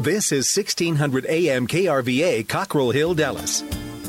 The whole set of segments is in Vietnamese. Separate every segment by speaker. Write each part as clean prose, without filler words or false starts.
Speaker 1: This is 1600 AM KRVA, Cockrell Hill, Dallas.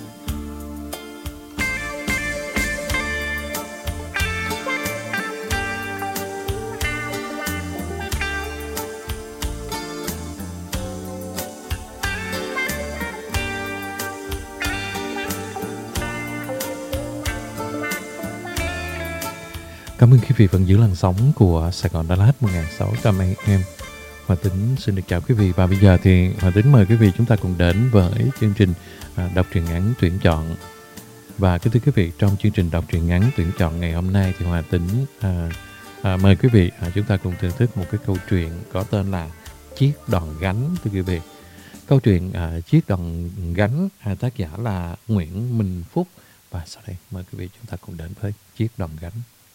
Speaker 2: Cảm ơn quý vị vẫn giữ làn sóng của Sài Gòn Đà Lạt 1600 AM. Hòa Tính xin được chào quý vị, và bây giờ thì Hòa Tính mời quý vị chúng ta cùng đến với chương trình đọc truyện ngắn tuyển chọn. Và kính thưa quý vị, trong chương trình đọc truyện ngắn tuyển chọn ngày hôm nay thì Hòa Tính mời quý vị chúng ta cùng thưởng thức một cái câu chuyện có tên là Chiếc đòn gánh. Thưa quý vị, câu chuyện Chiếc đòn gánh, tác giả là Nguyễn Minh Phúc. Và sau đây mời quý vị chúng ta cùng đến với Chiếc đòn gánh.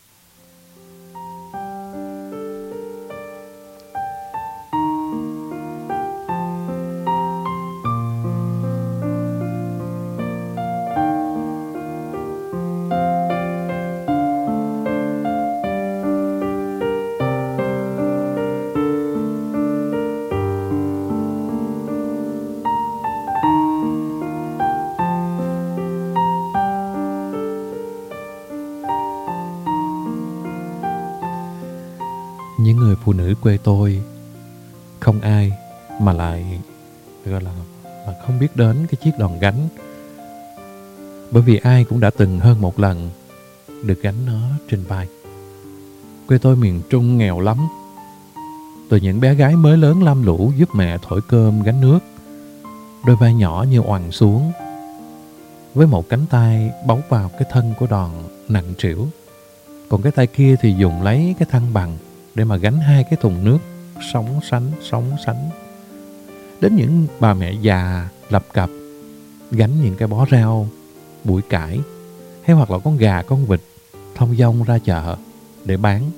Speaker 2: Những người phụ nữ quê tôi, không ai mà lại gọi là không biết đến cái chiếc đòn gánh. Bởi vì ai cũng đã từng hơn một lần được gánh nó trên vai. Quê tôi miền Trung nghèo lắm. Từ những bé gái mới lớn lam lũ giúp mẹ thổi cơm gánh nước, đôi vai nhỏ như oằn xuống, với một cánh tay bấu vào cái thân của đòn nặng trĩu, còn cái tay kia thì dùng lấy cái thăng bằng để mà gánh hai cái thùng nước sóng sánh. Đến những bà mẹ già lập cập gánh những cái bó rau, bụi cải, hay hoặc là con gà con vịt thong dong ra chợ để bán.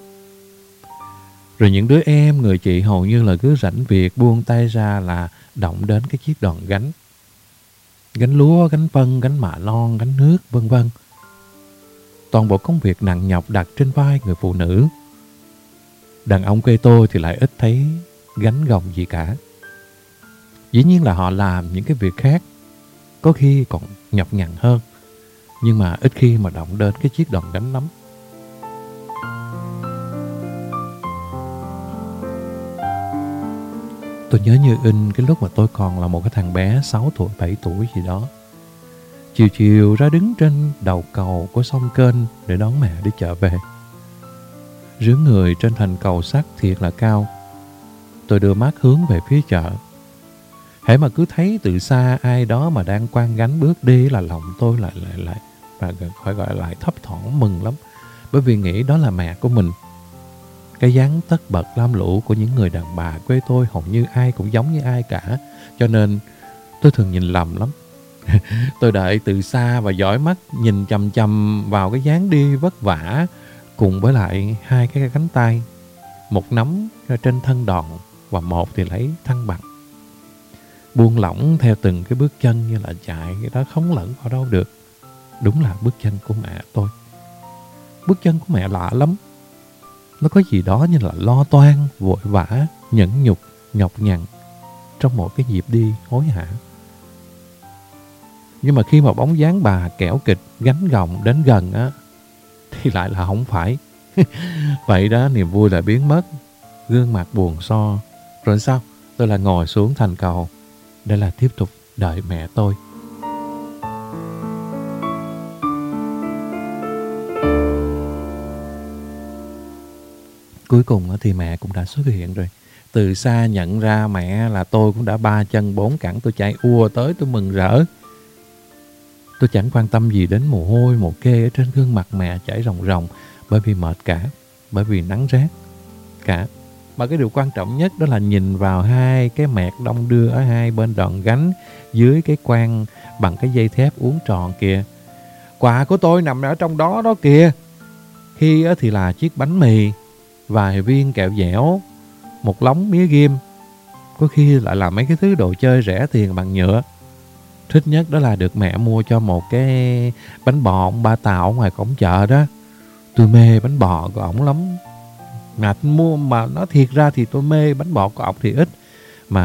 Speaker 2: Rồi những đứa em người chị hầu như là cứ rảnh việc buông tay ra là động đến cái chiếc đòn gánh. Gánh lúa, gánh phân, gánh mạ lon, gánh nước, vân vân. Toàn bộ công việc nặng nhọc đặt trên vai người phụ nữ. Đàn ông quê tôi thì lại ít thấy gánh gồng gì cả. Dĩ nhiên là họ làm những cái việc khác, có khi còn nhọc nhằn hơn, nhưng mà ít khi mà động đến cái chiếc đòn gánh lắm. Tôi nhớ như in cái lúc mà tôi còn là một cái thằng bé 6 tuổi, 7 tuổi gì đó. Chiều chiều ra đứng trên đầu cầu của sông kênh để đón mẹ đi chợ về. Rướng người trên thành cầu sắt thiệt là cao. Tôi đưa mắt hướng về phía chợ. Hễ mà cứ thấy từ xa ai đó mà đang quăng gánh bước đi là lòng tôi lại và phải gọi lại thấp thỏm mừng lắm. Bởi vì nghĩ đó là mẹ của mình. Cái dáng tất bật lam lũ của những người đàn bà quê tôi hầu như ai cũng giống như ai cả. Cho nên tôi thường nhìn lầm lắm. Tôi đợi từ xa và dõi mắt nhìn chằm chằm vào cái dáng đi vất vả, cùng với lại hai cái cánh tay, một nắm trên thân đòn và một thì lấy thăng bằng. Buông lỏng theo từng cái bước chân như là chạy, cái đó không lẫn vào đâu được. Đúng là bước chân của mẹ tôi. Bước chân của mẹ lạ lắm. Nó có gì đó như là lo toan, vội vã, nhẫn nhục, nhọc nhằn trong một cái nhịp đi hối hả. Nhưng mà khi mà bóng dáng bà kẻo kịch gánh gồng đến gần á, thì lại là không phải. Vậy đó, niềm vui lại biến mất, gương mặt buồn so. Rồi sao? Tôi lại ngồi xuống thành cầu để là tiếp tục đợi mẹ tôi. Cuối cùng thì mẹ cũng đã xuất hiện rồi. Từ xa nhận ra mẹ là tôi cũng đã 3 chân 4 cẳng. Tôi chạy ùa tới, tôi mừng rỡ. Tôi chẳng quan tâm gì đến mồ hôi, mồ kê ở trên gương mặt mẹ chảy ròng ròng, bởi vì mệt cả, bởi vì nắng rát cả. Mà cái điều quan trọng nhất đó là nhìn vào hai cái mẹt đong đưa ở hai bên đòn gánh dưới cái quan bằng cái dây thép uốn tròn kìa. Quà của tôi nằm ở trong đó đó kìa. Khi thì là chiếc bánh mì, vài viên kẹo dẻo, một lóng mía ghim. Có khi lại là mấy cái thứ đồ chơi rẻ tiền bằng nhựa. Thích nhất đó là được mẹ mua cho một cái bánh bò ông Ba Tàu ngoài cổng chợ đó. Tôi mê bánh bò của ổng lắm. Mà mua mà nói thiệt ra thì tôi mê bánh bò của ổng thì ít. Mà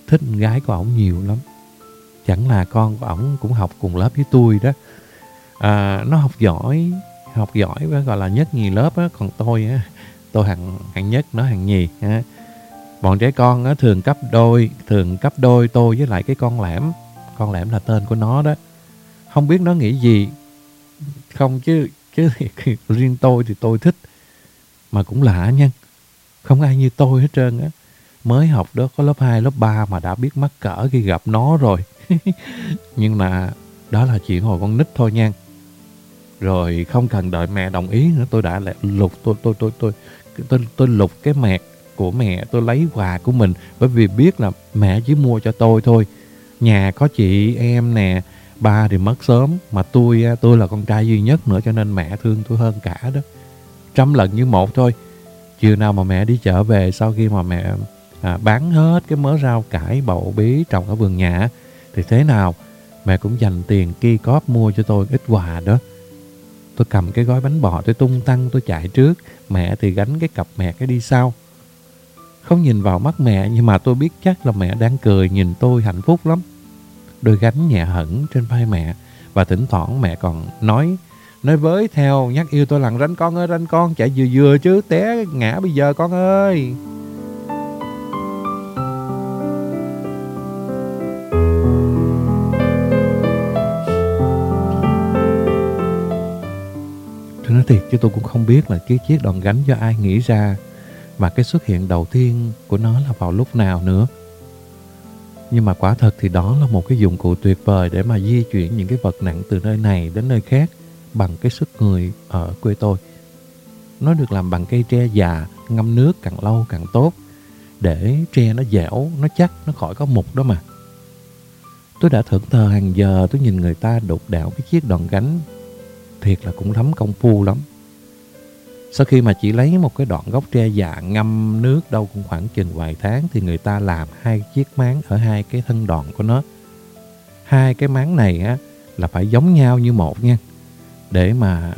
Speaker 2: thích con gái của ổng nhiều lắm. Chẳng là con của ổng cũng học cùng lớp với tôi đó. Nó học giỏi với gọi là nhất nhì lớp á. Còn tôi á, tôi hạng nhất, nó hạng nhì ha. Bọn trẻ con á, thường cấp đôi tôi với lại cái con Lẻm. Con Lẻm là tên của nó đó. Không biết nó nghĩ gì không chứ riêng tôi thì tôi thích. Mà cũng lạ nha, không ai như tôi hết trơn á. Mới học đó có lớp 2, lớp 3 mà đã biết mắc cỡ khi gặp nó rồi. Nhưng mà đó là chuyện hồi con nít thôi nha. Rồi không cần đợi mẹ đồng ý nữa, tôi đã lục tôi lục cái mẹt của mẹ, tôi lấy quà của mình, bởi vì biết là mẹ chỉ mua cho tôi thôi. Nhà có chị em nè, ba thì mất sớm, mà tôi là con trai duy nhất nữa, cho nên mẹ thương tôi hơn cả đó. 100 lần như một thôi. Chiều nào mà mẹ đi chợ về, sau khi mà mẹ bán hết cái mớ rau cải bầu bí trồng ở vườn nhà, thì thế nào mẹ cũng dành tiền ki cóp mua cho tôi ít quà đó. Tôi cầm cái gói bánh bò, tôi tung tăng, tôi chạy trước, mẹ thì gánh cái cặp mẹ cái đi sau. Không nhìn vào mắt mẹ, nhưng mà tôi biết chắc là mẹ đang cười nhìn tôi hạnh phúc lắm. Đôi gánh nhẹ hẳn trên vai mẹ, và thỉnh thoảng mẹ còn nói với theo, nhắc yêu tôi rằng: Ranh con ơi, Ranh con, chạy vừa vừa chứ, té ngã bây giờ con ơi. Tôi nói thiệt chứ tôi cũng không biết là cái chiếc đòn gánh do ai nghĩ ra, và cái xuất hiện đầu tiên của nó là vào lúc nào nữa. Nhưng mà quả thật thì đó là một cái dụng cụ tuyệt vời để mà di chuyển những cái vật nặng từ nơi này đến nơi khác bằng cái sức người ở quê tôi. Nó được làm bằng cây tre già, ngâm nước càng lâu càng tốt, để tre nó dẻo, nó chắc, nó khỏi có mục đó mà. Tôi đã thẫn thờ hàng giờ, tôi nhìn người ta đục đẽo cái chiếc đòn gánh. Thiệt là cũng lắm công phu lắm. Sau khi mà chỉ lấy một cái đoạn gốc tre già ngâm nước đâu cũng khoảng chừng vài tháng, thì người ta làm 2 chiếc máng ở 2 cái thân đoạn của nó. 2 cái máng này á là phải giống nhau như một nha. Để mà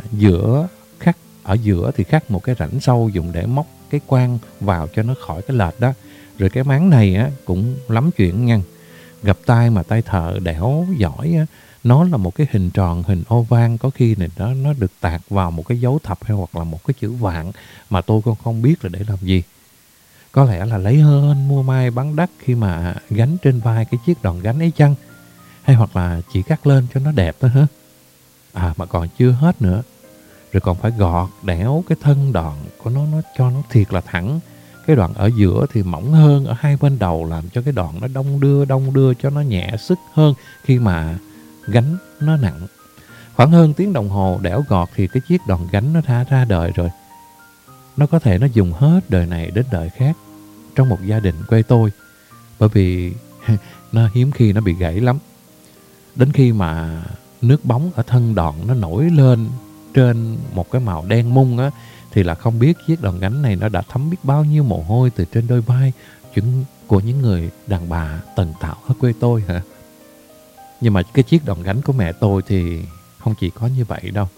Speaker 2: ở giữa thì khắc một cái rãnh sâu dùng để móc cái quang vào cho nó khỏi cái lệch đó. Rồi cái máng này á cũng lắm chuyện nha. Gặp tay mà tay thợ đẽo giỏi á, nó là một cái hình tròn, hình ô vang, có khi này nó được tạc vào một cái dấu thập hay hoặc là một cái chữ vạn mà tôi còn không biết là để làm gì. Có lẽ là lấy hên mua mai bán đắt khi mà gánh trên vai cái chiếc đòn gánh ấy chăng? Hay hoặc là chỉ cắt lên cho nó đẹp thôi hả? Mà còn chưa hết nữa. Rồi còn phải gọt đẽo cái thân đòn của nó cho nó thiệt là thẳng. Cái đoạn ở giữa thì mỏng hơn ở 2 bên đầu, làm cho cái đoạn nó đong đưa cho nó nhẹ sức hơn khi mà gánh nó nặng. Khoảng hơn tiếng đồng hồ đẽo gọt thì cái chiếc đòn gánh nó đã ra đời rồi. Nó có thể nó dùng hết đời này đến đời khác trong một gia đình quê tôi, bởi vì nó hiếm khi nó bị gãy lắm. Đến khi mà nước bóng ở thân đòn nó nổi lên trên một cái màu đen mung á, thì là không biết chiếc đòn gánh này nó đã thấm biết bao nhiêu mồ hôi từ trên đôi vai của những người đàn bà tần tảo ở quê tôi hả? Nhưng mà cái chiếc đòn gánh của mẹ tôi thì không chỉ có như vậy đâu.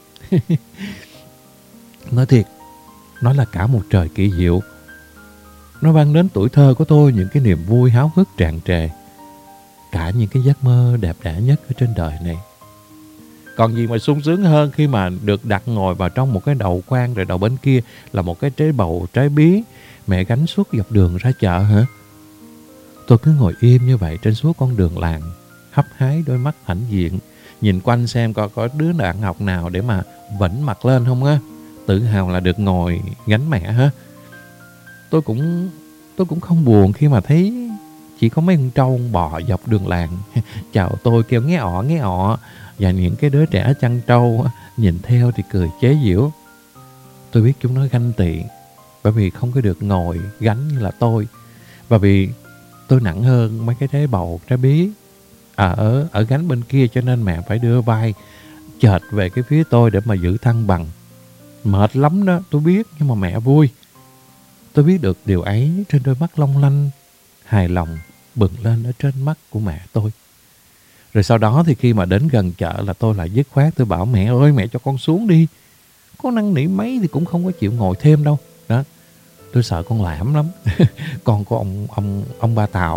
Speaker 2: Nói thiệt, nó là cả một trời kỳ diệu. Nó mang đến tuổi thơ của tôi những cái niềm vui háo hức tràn trề, cả những cái giấc mơ đẹp đẽ nhất ở trên đời này. Còn gì mà sung sướng hơn khi mà được đặt ngồi vào trong một cái đầu quan, rồi đầu bên kia là một cái trái bầu, trái bí mẹ gánh suốt dọc đường ra chợ hả? Tôi cứ ngồi im như vậy trên suốt con đường làng, hấp hái đôi mắt hãnh diện, nhìn quanh xem coi có đứa bạn học nào để mà vểnh mặt lên không á, tự hào là được ngồi gánh mẹ hả? Tôi cũng không buồn khi mà thấy chỉ có mấy con trâu con bò dọc đường làng chào tôi kêu nghe ọ, và những cái đứa trẻ chăn trâu nhìn theo thì cười chế giễu. Tôi biết chúng nó ganh tị bởi vì không có được ngồi gánh như là tôi, và vì tôi nặng hơn mấy cái trái bầu, trái bí ở gánh bên kia, cho nên mẹ phải đưa vai chợt về cái phía tôi để mà giữ thăng bằng. Mệt lắm đó, tôi biết, nhưng mà mẹ vui. Tôi biết được điều ấy trên đôi mắt long lanh, hài lòng bừng lên ở trên mắt của mẹ tôi. Rồi sau đó thì khi mà đến gần chợ là tôi lại dứt khoát, tôi bảo mẹ ơi, mẹ cho con xuống đi. Có năn nỉ mấy thì cũng không có chịu ngồi thêm đâu. Đó, tôi sợ con Lãm lắm. Con của ông ba Tàu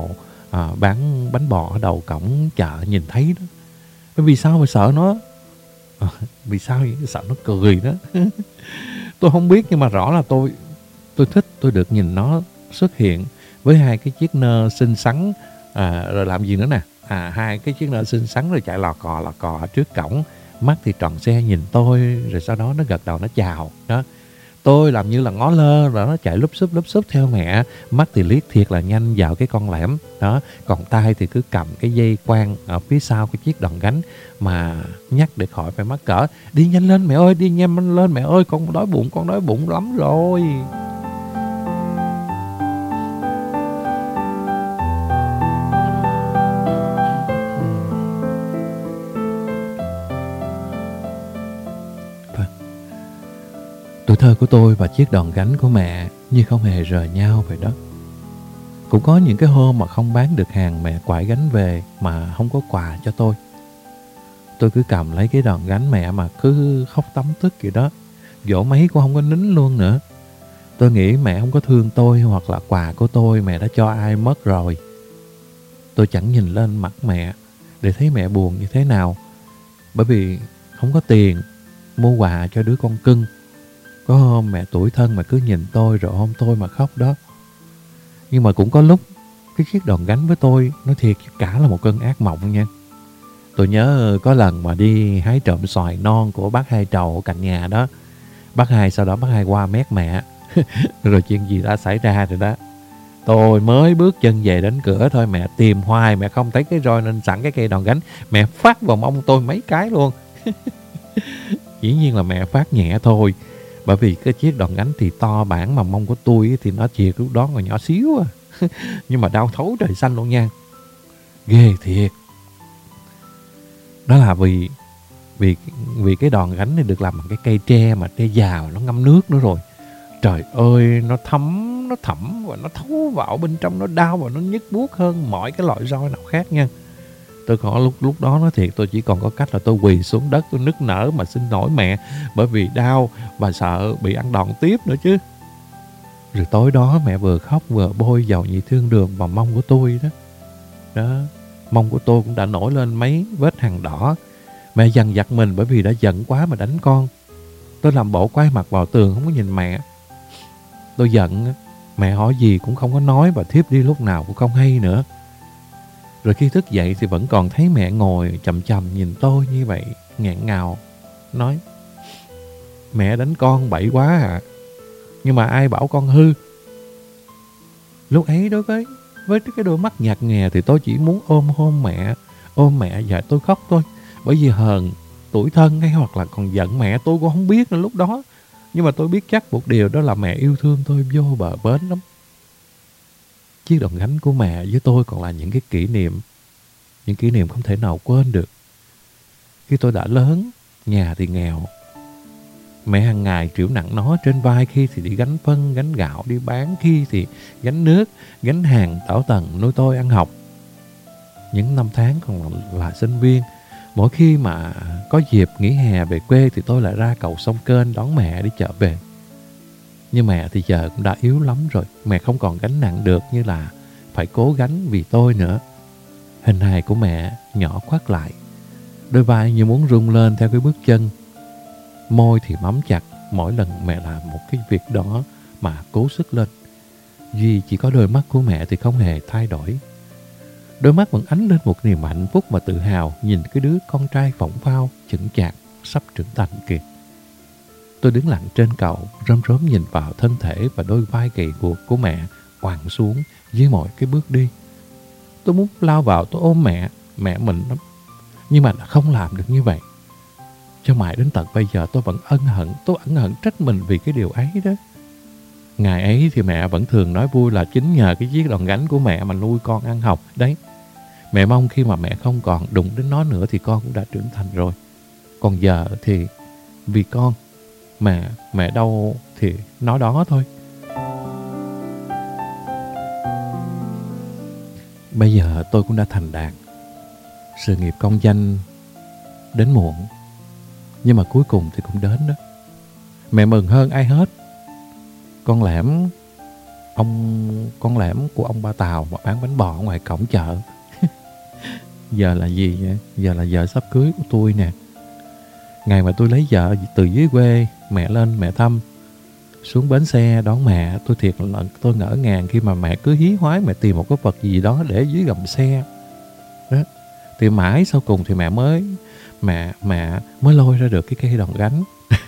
Speaker 2: bán bánh bò ở đầu cổng chợ nhìn thấy đó. Vì sao mà sợ nó? Vì sao vậy? Sợ nó cười đó. Tôi không biết, nhưng mà rõ là tôi thích, tôi được nhìn nó xuất hiện với hai cái chiếc nơ xinh xắn. Rồi làm gì nữa nè? Hai cái chiếc nơ xinh xắn rồi chạy lò cò ở trước cổng. Mắt thì tròn xe nhìn tôi, rồi sau đó nó gật đầu nó chào đó. Tôi làm như là ngó lơ, rồi nó chạy lúp xúp theo mẹ. Mắt thì liếc thiệt là nhanh vào cái con lẻm đó. Còn tay thì cứ cầm cái dây quang ở phía sau cái chiếc đòn gánh mà nhắc để khỏi phải mắc cỡ. Đi nhanh lên mẹ ơi, đi nhanh lên mẹ ơi, con đói bụng lắm rồi. Tuổi thơ của tôi và chiếc đòn gánh của mẹ như không hề rời nhau vậy đó. Cũng có những cái hôm mà không bán được hàng, mẹ quải gánh về mà không có quà cho tôi. Tôi cứ cầm lấy cái đòn gánh mẹ mà cứ khóc tấm tức vậy đó. Dỗ mấy cũng không có nín luôn nữa. Tôi nghĩ mẹ không có thương tôi, hoặc là quà của tôi mẹ đã cho ai mất rồi. Tôi chẳng nhìn lên mặt mẹ để thấy mẹ buồn như thế nào. Bởi vì không có tiền mua quà cho đứa con cưng. Có hôm mẹ tủi thân mà cứ nhìn tôi rồi ôm tôi mà khóc đó. Nhưng mà cũng có lúc cái chiếc đòn gánh với tôi nói thiệt cả là một cơn ác mộng nha. Tôi nhớ có lần mà đi hái trộm xoài non của bác Hai trầu ở cạnh nhà đó. Sau đó bác Hai qua mét mẹ. Rồi chuyện gì đã xảy ra rồi đó. Tôi mới bước chân về đến cửa thôi, mẹ tìm hoài mẹ không thấy cái roi nên sẵn cái cây đòn gánh. Mẹ phát vào mông tôi mấy cái luôn. Dĩ nhiên là mẹ phát nhẹ thôi. Bởi vì cái chiếc đòn gánh thì to bản, mà mông của tôi thì nó chiệt lúc đó còn nhỏ xíu à. Nhưng mà đau thấu trời xanh luôn nha. Ghê thiệt. Đó là vì cái đòn gánh này được làm bằng cái cây tre, mà tre già mà nó ngâm nước nữa rồi. Trời ơi, nó thấm và nó thấu vào bên trong, nó đau và nó nhức buốt hơn mọi cái loại roi nào khác nha. Tôi có lúc đó nói thiệt, tôi chỉ còn có cách là tôi quỳ xuống đất, tôi nức nở mà xin lỗi mẹ, bởi vì đau và sợ bị ăn đòn tiếp nữa chứ. Rồi tối đó mẹ vừa khóc vừa bôi dầu nhị thương đường vào mông của tôi đó. Đó, mông của tôi cũng đã nổi lên mấy vết hằn đỏ. Mẹ dằn vặt mình bởi vì đã giận quá mà đánh con. Tôi làm bộ quay mặt vào tường không có nhìn mẹ. Tôi giận, mẹ hỏi gì cũng không có nói và thiếp đi lúc nào cũng không hay nữa. Rồi khi thức dậy thì vẫn còn thấy mẹ ngồi chằm chằm nhìn tôi như vậy, nghẹn ngào, nói: mẹ đánh con bậy quá à, nhưng mà ai bảo con hư. Lúc ấy đối với cái đôi mắt nhạt nhòa thì tôi chỉ muốn ôm mẹ và tôi khóc thôi. Bởi vì hờn, tủi thân hay hoặc là còn giận mẹ tôi cũng không biết nữa lúc đó. Nhưng mà tôi biết chắc một điều, đó là mẹ yêu thương tôi vô bờ bến lắm. Chiếc đòn gánh của mẹ với tôi còn là những kỷ niệm không thể nào quên được. Khi tôi đã lớn, nhà thì nghèo. Mẹ hàng ngày trĩu nặng nó trên vai, khi thì đi gánh phân, gánh gạo đi bán, khi thì gánh nước, gánh hàng tảo tần nuôi tôi ăn học. Những năm tháng còn là sinh viên, mỗi khi mà có dịp nghỉ hè về quê thì tôi lại ra cầu sông Kênh đón mẹ đi chợ về. Nhưng mẹ thì giờ cũng đã yếu lắm rồi. Mẹ không còn gánh nặng được như là phải cố gánh vì tôi nữa. Hình hài của mẹ nhỏ khoắt lại, đôi vai như muốn rung lên theo cái bước chân. Môi thì mắm chặt mỗi lần mẹ làm một cái việc đó mà cố sức lên. Duy chỉ có đôi mắt của mẹ thì không hề thay đổi. Đôi mắt vẫn ánh lên một niềm hạnh phúc và tự hào nhìn cái đứa con trai phỏng phao, chững chạc, sắp trưởng thành kìa. Tôi đứng lặng trên cầu, rơm rớm nhìn vào thân thể và đôi vai gầy guộc của mẹ quằn xuống dưới mọi cái bước đi. Tôi muốn lao vào tôi ôm mẹ mình lắm. Nhưng mà đã không làm được như vậy. Cho mãi đến tận bây giờ tôi vẫn ân hận trách mình vì cái điều ấy đó. Ngày ấy thì mẹ vẫn thường nói vui là chính nhờ cái chiếc đòn gánh của mẹ mà nuôi con ăn học. Đấy, mẹ mong khi mà mẹ không còn đụng đến nó nữa thì con cũng đã trưởng thành rồi. Còn giờ thì vì con mà mẹ đâu thì nó đó thôi. Bây giờ tôi cũng đã thành đạt. Sự nghiệp công danh đến muộn, nhưng mà cuối cùng thì cũng đến đó. Mẹ mừng hơn ai hết. Con Lẻm con lẻm của ông Ba Tàu mà bán bánh bò ở ngoài cổng chợ. Giờ là gì vậy? Giờ là giờ sắp cưới của tôi nè. Ngày mà tôi lấy vợ từ dưới quê, mẹ lên mẹ thăm, xuống bến xe đón mẹ, tôi thiệt là tôi ngỡ ngàng khi mà mẹ cứ hí hoái mẹ tìm một cái vật gì đó để dưới gầm xe. Đó. Thì mãi sau cùng thì mẹ mới lôi ra được cái cây đòn gánh.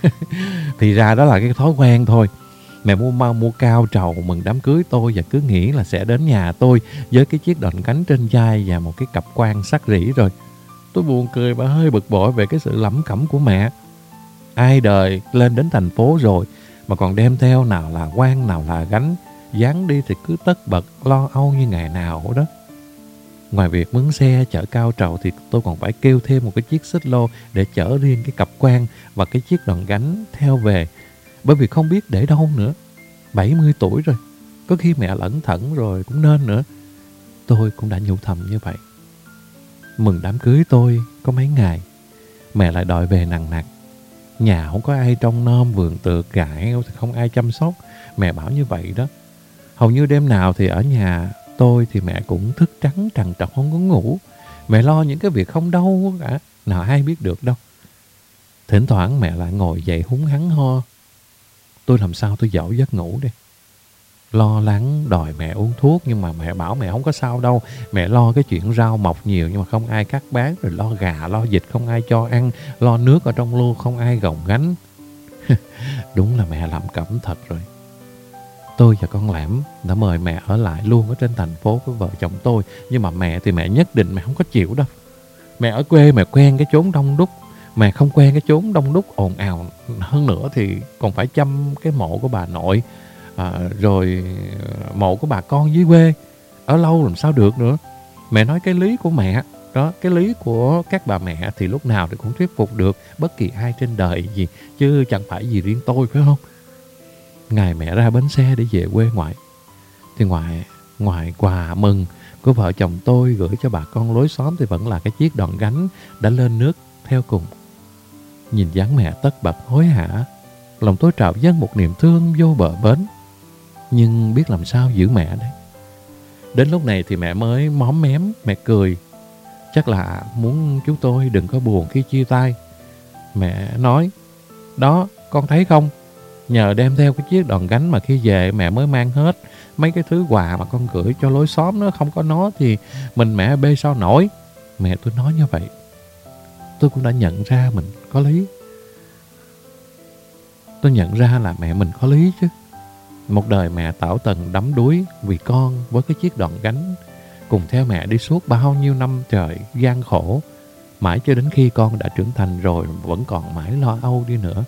Speaker 2: Thì ra đó là cái thói quen thôi. Mẹ mua cao trầu mừng đám cưới tôi và cứ nghĩ là sẽ đến nhà tôi với cái chiếc đòn gánh trên vai và một cái cặp quan sắt rỉ rồi. Tôi buồn cười và hơi bực bội về cái sự lẩm cẩm của mẹ. Ai đời lên đến thành phố rồi mà còn đem theo nào là quan nào là gánh, dáng đi thì cứ tất bật lo âu như ngày nào đó. Ngoài việc mướn xe chở cao trầu thì tôi còn phải kêu thêm một cái chiếc xích lô để chở riêng cái cặp quan và cái chiếc đòn gánh theo về. Bởi vì không biết để đâu nữa. 70 tuổi rồi, có khi mẹ lẩn thẩn rồi cũng nên nữa. Tôi cũng đã nhủ thầm như vậy. Mừng đám cưới tôi có mấy ngày, mẹ lại đòi về nằng nặc. Nhà không có ai trông nom, vườn tược gãi, không ai chăm sóc. Mẹ bảo như vậy đó. Hầu như đêm nào thì ở nhà tôi thì mẹ cũng thức trắng trằn trọc không có ngủ. Mẹ lo những cái việc không đâu cả, nào ai biết được đâu. Thỉnh thoảng mẹ lại ngồi dậy húng hắng ho. Tôi làm sao tôi dỗ giấc ngủ đây. Lo lắng đòi mẹ uống thuốc, nhưng mà mẹ bảo mẹ không có sao đâu. Mẹ lo cái chuyện rau mọc nhiều nhưng mà không ai cắt bán, rồi lo gà, lo vịt không ai cho ăn, lo nước ở trong lu không ai gồng gánh. Đúng là mẹ làm cẩm thật rồi. Tôi và con Lẻm đã mời mẹ ở lại luôn ở trên thành phố với vợ chồng tôi. Nhưng mà mẹ thì mẹ nhất định mẹ không có chịu đâu. Mẹ ở quê mẹ quen cái chốn đông đúc, mẹ không quen cái chốn đông đúc ồn ào. Hơn nữa thì còn phải chăm cái mộ của bà nội, rồi mộ của bà con dưới quê. Ở lâu làm sao được nữa. Mẹ nói cái lý của mẹ đó, cái lý của các bà mẹ thì lúc nào thì cũng thuyết phục được bất kỳ ai trên đời gì, chứ chẳng phải gì riêng tôi, phải không? Ngày mẹ ra bến xe để về quê ngoại thì ngoài quà mừng của vợ chồng tôi gửi cho bà con lối xóm thì vẫn là cái chiếc đòn gánh đã lên nước theo cùng. Nhìn dáng mẹ tất bật hối hả, lòng tôi trào dâng một niềm thương vô bờ bến. Nhưng biết làm sao giữ mẹ đấy. Đến lúc này thì mẹ mới móm mém, mẹ cười. Chắc là muốn chúng tôi đừng có buồn khi chia tay. Mẹ nói, đó con thấy không, nhờ đem theo cái chiếc đòn gánh mà khi về mẹ mới mang hết mấy cái thứ quà mà con gửi cho lối xóm đó. Không có nó thì mình mẹ bê sao nổi. Mẹ tôi nói như vậy. Tôi cũng đã nhận ra mình có lý. Tôi nhận ra là mẹ mình có lý chứ. Một đời mẹ tảo tần đắm đuối vì con với cái chiếc đòn gánh, cùng theo mẹ đi suốt bao nhiêu năm trời gian khổ, mãi cho đến khi con đã trưởng thành rồi vẫn còn mãi lo âu đi nữa.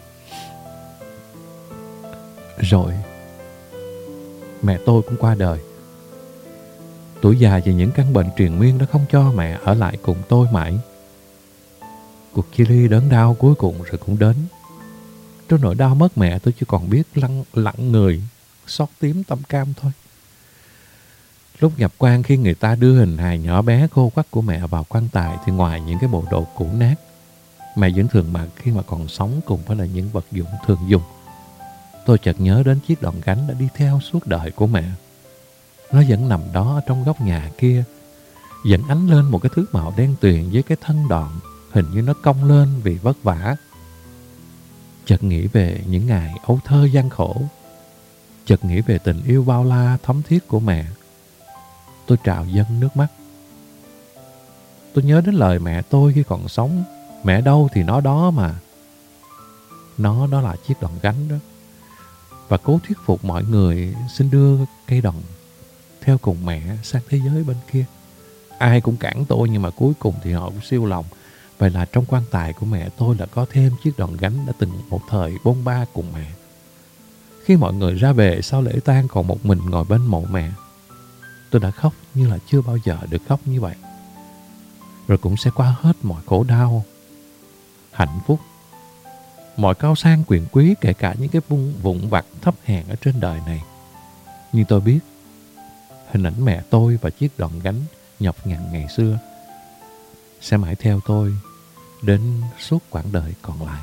Speaker 2: Rồi mẹ tôi cũng qua đời. Tuổi già và những căn bệnh truyền miên đã không cho mẹ ở lại cùng tôi mãi. Cuộc chia ly đớn đau cuối cùng rồi cũng đến. Trong nỗi đau mất mẹ, tôi chỉ còn biết lặng người, xót tím tâm cam thôi. Lúc nhập quan, khi người ta đưa hình hài nhỏ bé khô quắt của mẹ vào quan tài thì ngoài những cái bộ đồ cũ nát, mẹ vẫn thường mặc khi mà còn sống cùng với là những vật dụng thường dùng. Tôi chợt nhớ đến chiếc đòn gánh đã đi theo suốt đời của mẹ. Nó vẫn nằm đó ở trong góc nhà kia, vẫn ánh lên một cái thứ màu đen tuyền với cái thân đòn, hình như nó cong lên vì vất vả. Chợt nghĩ về những ngày ấu thơ gian khổ, chợt nghĩ về tình yêu bao la thấm thiết của mẹ. Tôi trào dâng nước mắt. Tôi nhớ đến lời mẹ tôi khi còn sống. Mẹ đâu thì nó đó mà. Nó đó là chiếc đòn gánh đó. Và cố thuyết phục mọi người xin đưa cây đòn theo cùng mẹ sang thế giới bên kia. Ai cũng cản tôi, nhưng mà cuối cùng thì họ cũng siêu lòng. Vậy là trong quan tài của mẹ tôi là có thêm chiếc đòn gánh đã từng một thời bôn ba cùng mẹ. Khi mọi người ra về sau lễ tang còn một mình ngồi bên mộ mẹ, tôi đã khóc như là chưa bao giờ được khóc như vậy. Rồi cũng sẽ qua hết mọi khổ đau, hạnh phúc, mọi cao sang quyền quý, kể cả những cái vụn vặt thấp hèn ở trên đời này. Nhưng tôi biết hình ảnh mẹ tôi và chiếc đòn gánh nhọc nhằn ngày xưa sẽ mãi theo tôi đến suốt quãng đời còn lại.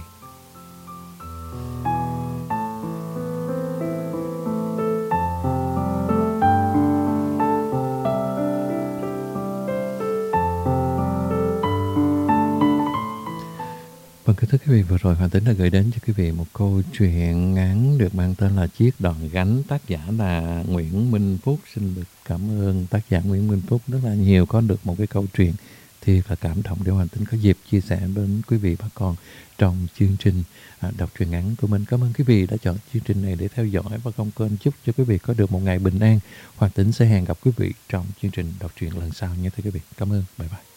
Speaker 2: Quý vị, vừa rồi Hoàng Tính đã gửi đến cho quý vị một câu chuyện ngắn được mang tên là Chiếc đòn gánh. Tác giả là Nguyễn Minh Phúc. Xin được cảm ơn tác giả Nguyễn Minh Phúc rất là nhiều. Có được một cái câu chuyện thì là cảm động để Hoàng Tính có dịp chia sẻ đến quý vị bà con trong chương trình đọc truyện ngắn của mình. Cảm ơn quý vị đã chọn chương trình này để theo dõi và không quên chúc cho quý vị có được một ngày bình an. Hoàng Tính sẽ hẹn gặp quý vị trong chương trình đọc truyện lần sau nha thưa quý vị. Cảm ơn. Bye bye.